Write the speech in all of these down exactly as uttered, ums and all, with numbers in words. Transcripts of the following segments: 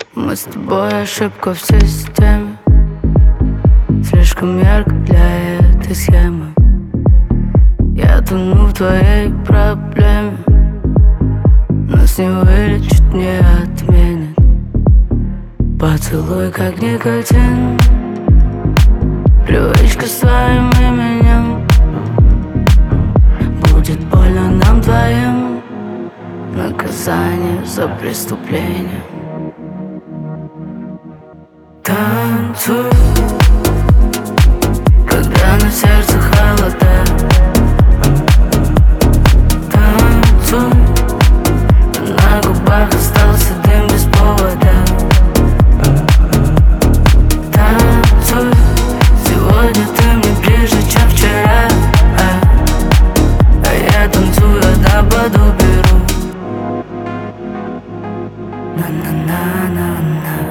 Мы с тобой ошибка в системе, слишком ярко для этой схемы. Я тону в твоей проблеме, нас не вылечит, не отменит. Поцелуй как никотин, привычка с твоим именем. Будет больно нам двоим, наказание за преступление. Танцуй, когда на сердце холода. Танцуй, на губах остался дым без повода. Танцуй, сегодня ты мне ближе, чем вчера. А я танцую, а на поду беру. На-на-на-на-на.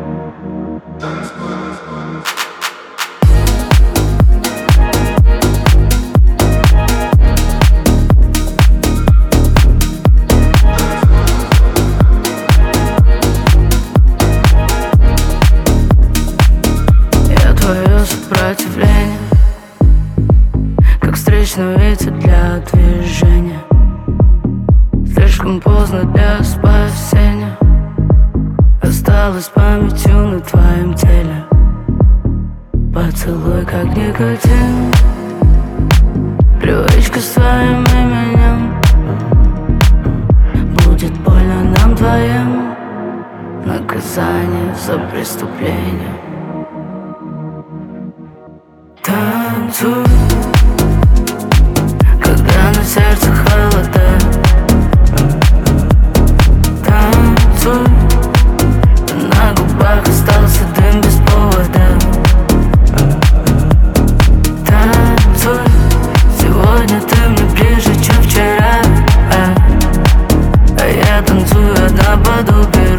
Я твое сопротивление, как встречный ветер для движения. Слишком поздно для спасения, осталась памятью на твоем теле. Поцелуй как никотин, привычка с твоим именем. Будет больно нам двоим, наказание за преступление. Танцуй, когда на сердце холода. Танцуй, на губах остался дым без повода. Танцуй, сегодня ты мне ближе, чем вчера. А, а я танцую, а на поду беру.